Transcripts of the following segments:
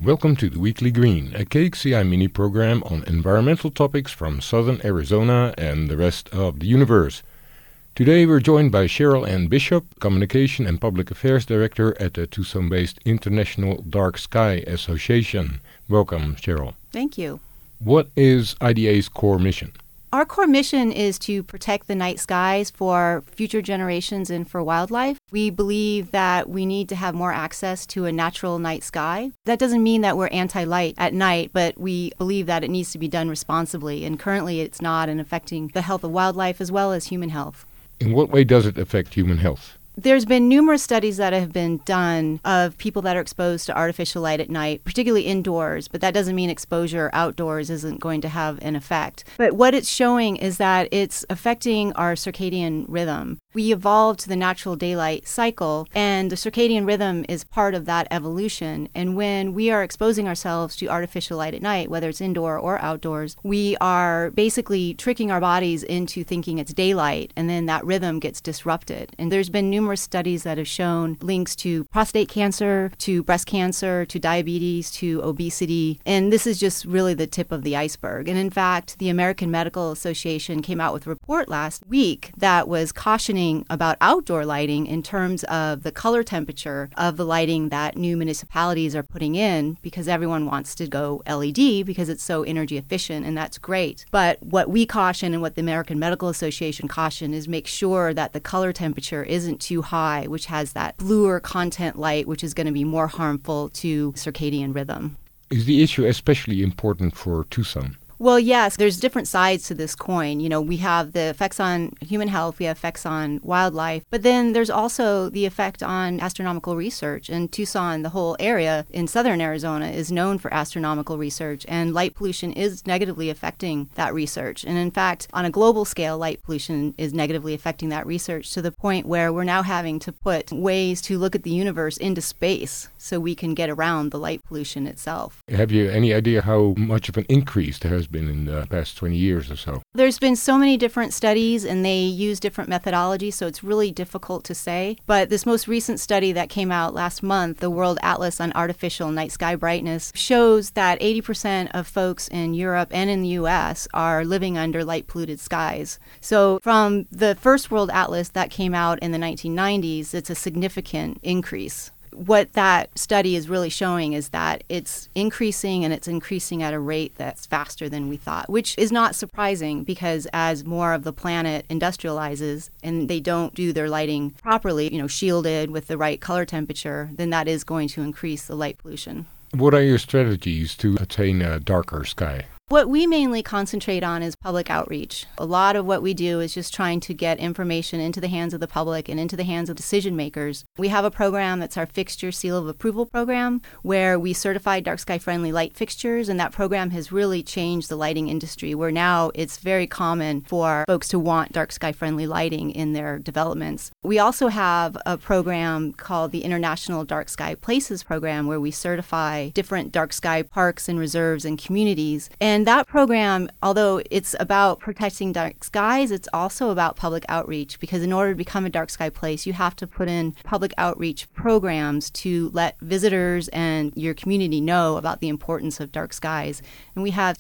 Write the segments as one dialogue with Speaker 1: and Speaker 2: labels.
Speaker 1: Welcome to the Weekly Green, a KXCI mini-program on environmental topics from southern Arizona and the rest of the universe. Today we're joined by Cheryl Ann Bishop, Communication and Public Affairs Director at the Tucson-based International Dark Sky Association. Welcome, Cheryl.
Speaker 2: Thank you.
Speaker 1: What is IDA's core mission?
Speaker 2: Our core mission is to protect the night skies for future generations and for wildlife. We believe that we need to have more access to a natural night sky. That doesn't mean that we're anti-light at night, but we believe that it needs to be done responsibly. And currently it's not, and affecting the health of wildlife as well as human health.
Speaker 1: In what way does it affect human health?
Speaker 2: There's been numerous studies that have been done of people that are exposed to artificial light at night, particularly indoors, but that doesn't mean exposure outdoors isn't going to have an effect. But what it's showing is that it's affecting our circadian rhythm. We evolved to the natural daylight cycle, and the circadian rhythm is part of that evolution. And when we are exposing ourselves to artificial light at night, whether it's indoor or outdoors, we are basically tricking our bodies into thinking it's daylight, and then that rhythm gets disrupted. And there's been numerous studies that have shown links to prostate cancer, to breast cancer, to diabetes, to obesity. And this is just really the tip of the iceberg. And in fact, the American Medical Association came out with a report last week that was cautioning about outdoor lighting in terms of the color temperature of the lighting that new municipalities are putting in, because everyone wants to go LED because it's so energy efficient, and that's great. But what we caution and what the American Medical Association caution is make sure that the color temperature isn't too high, which has that bluer content light, which is going to be more harmful to circadian rhythm.
Speaker 1: Is the issue especially important for Tucson?
Speaker 2: Well, yes, there's different sides to this coin. You know, we have the effects on human health, we have effects on wildlife, but then there's also the effect on astronomical research. And Tucson, the whole area in southern Arizona, is known for astronomical research, and light pollution is negatively affecting that research. And in fact, on a global scale, light pollution is negatively affecting that research to the point where we're now having to put ways to look at the universe into space so we can get around the light pollution itself.
Speaker 1: Have you any idea how much of an increase there has been in the past 20 years or so?
Speaker 2: There's been so many different studies, and they use different methodologies, so it's really difficult to say. But this most recent study that came out last month, the World Atlas on Artificial Night Sky Brightness, shows that 80% of folks in Europe and in the U.S. are living under light-polluted skies. So from the first World Atlas that came out in the 1990s, it's a significant increase. What that study is really showing is that it's increasing, and it's increasing at a rate that's faster than we thought, which is not surprising because as more of the planet industrializes and they don't do their lighting properly, shielded with the right color temperature, then that is going to increase the light pollution.
Speaker 1: What are your strategies to attain a darker sky?
Speaker 2: What we mainly concentrate on is public outreach. A lot of what we do is just trying to get information into the hands of the public and into the hands of decision makers. We have a program that's our Fixture Seal of Approval program, where we certify dark sky friendly light fixtures, and that program has really changed the lighting industry, where now it's very common for folks to want dark sky friendly lighting in their developments. We also have a program called the International Dark Sky Places program, where we certify different dark sky parks and reserves and communities. And that program, although it's about protecting dark skies, it's also about public outreach, because in order to become a dark sky place, you have to put in public outreach programs to let visitors and your community know about the importance of dark skies. And we have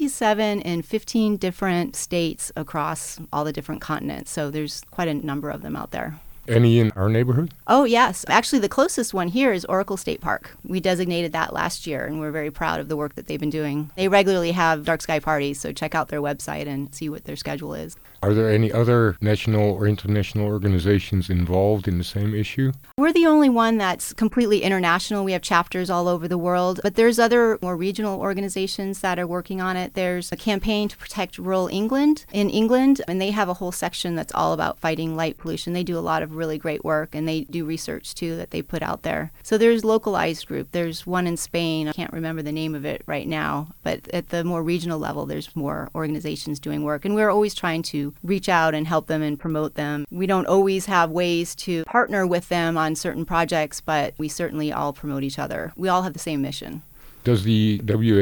Speaker 2: 67 in 15 different states across all the different continents, so there's quite a number of them out there.
Speaker 1: Any in our neighborhood?
Speaker 2: Oh, yes. Actually, the closest one here is Oracle State Park. We designated that last year, and we're very proud of the work that they've been doing. They regularly have dark sky parties, so check out their website and see what their schedule is.
Speaker 1: Are there any other national or international organizations involved in the same issue?
Speaker 2: We're the only one that's completely international. We have chapters all over the world, but there's other more regional organizations that are working on it. There's a campaign to protect rural England in England, and they have a whole section that's all about fighting light pollution. They do a lot of really great work, and they do research too that they put out there. So there's localized group. There's one in Spain. I can't remember the name of it right now, but at the more regional level, there's more organizations doing work, and we're always trying to reach out and help them and promote them. We don't always have ways to partner with them on certain projects, but we certainly all promote each other. We all have the same mission.
Speaker 1: Does the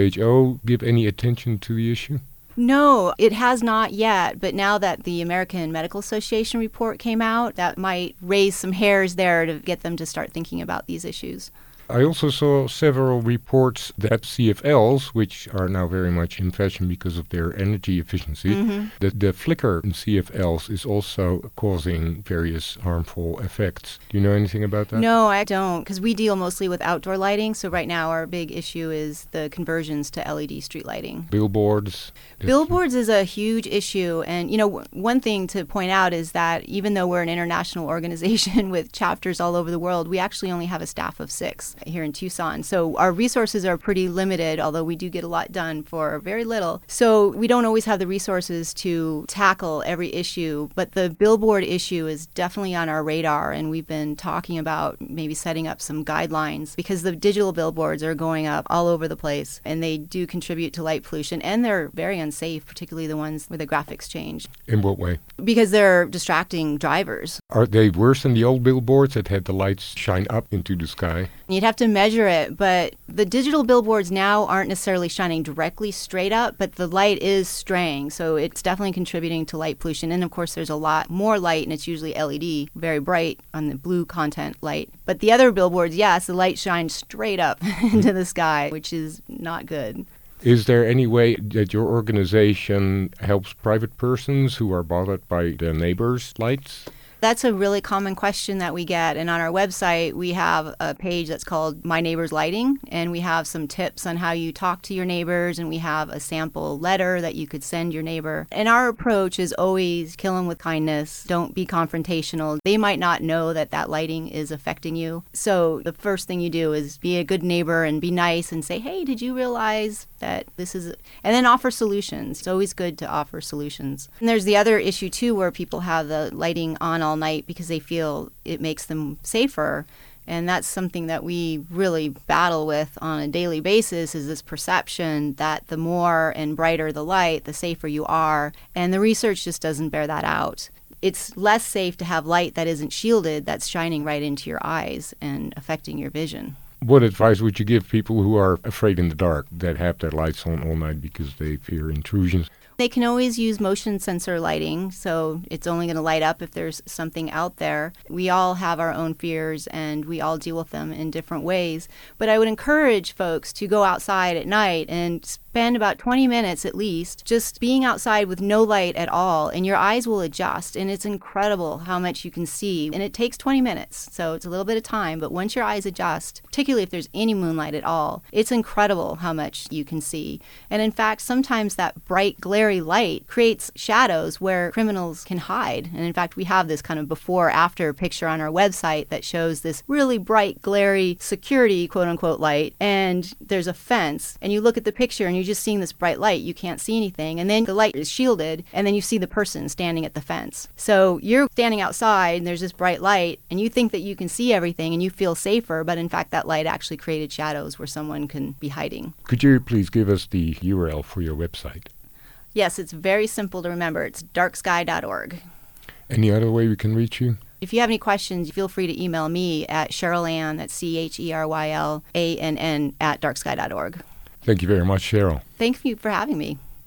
Speaker 1: WHO give any attention to the issue?
Speaker 2: No, it has not yet, but now that the American Medical Association report came out, that might raise some hairs there to get them to start thinking about these issues.
Speaker 1: I also saw several reports that CFLs, which are now very much in fashion because of their energy efficiency, that the flicker in CFLs is also causing various harmful effects. Do you know anything about that?
Speaker 2: No, I don't, because we deal mostly with outdoor lighting. So right now our big issue is the conversions to LED street lighting.
Speaker 1: Billboards?
Speaker 2: Billboards is a huge issue. And, one thing to point out is that even though we're an international organization with chapters all over the world, we actually only have a staff of 6 here in Tucson. So our resources are pretty limited, although we do get a lot done for very little. So we don't always have the resources to tackle every issue, but the billboard issue is definitely on our radar, and we've been talking about maybe setting up some guidelines because the digital billboards are going up all over the place, and they do contribute to light pollution, and they're very unsafe, particularly the ones where the graphics change.
Speaker 1: In what way?
Speaker 2: Because they're distracting drivers.
Speaker 1: Are they worse than the old billboards that had the lights shine up into the sky?
Speaker 2: You'd have to measure it, but the digital billboards now aren't necessarily shining directly straight up, but the light is straying, so it's definitely contributing to light pollution. And of course, there's a lot more light, and it's usually LED, very bright on the blue content light. But the other billboards, yes, the light shines straight up into the sky, which is not good.
Speaker 1: Is there any way that your organization helps private persons who are bothered by their neighbors' lights?
Speaker 2: That's a really common question that we get. And on our website, we have a page that's called My Neighbor's Lighting. And we have some tips on how you talk to your neighbors. And we have a sample letter that you could send your neighbor. And our approach is always kill them with kindness. Don't be confrontational. They might not know that that lighting is affecting you. So the first thing you do is be a good neighbor and be nice and say, hey, did you realize that this is... And then offer solutions. It's always good to offer solutions. And there's the other issue, too, where people have the lighting on all night because they feel it makes them safer. And that's something that we really battle with on a daily basis, is this perception that the more and brighter the light, the safer you are. And the research just doesn't bear that out. It's less safe to have light that isn't shielded, that's shining right into your eyes and affecting your vision.
Speaker 1: What advice would you give people who are afraid in the dark, that have their lights on all night because they fear intrusions?
Speaker 2: They can always use motion sensor lighting, so it's only going to light up if there's something out there. We all have our own fears, and we all deal with them in different ways. But I would encourage folks to go outside at night and spend about 20 minutes at least just being outside with no light at all, and your eyes will adjust, and it's incredible how much you can see. And it takes 20 minutes, so it's a little bit of time, but once your eyes adjust, particularly if there's any moonlight at all, it's incredible how much you can see. And in fact, sometimes that bright, glare light creates shadows where criminals can hide. And in fact, we have this kind of before-after picture on our website that shows this really bright, glary security, quote-unquote, light, and there's a fence, and you look at the picture and you're just seeing this bright light. You can't see anything, and then the light is shielded, and then you see the person standing at the fence. So you're standing outside, and there's this bright light, and you think that you can see everything, and you feel safer, but in fact, that light actually created shadows where someone can be hiding.
Speaker 1: Could you please give us the URL for your website?
Speaker 2: Yes, it's very simple to remember. It's darksky.org.
Speaker 1: Any other way we can reach you?
Speaker 2: If you have any questions, feel free to email me at CherylAnn, that's CherylAnn, @darksky.org.
Speaker 1: Thank you very much, Cheryl.
Speaker 2: Thank you for having me.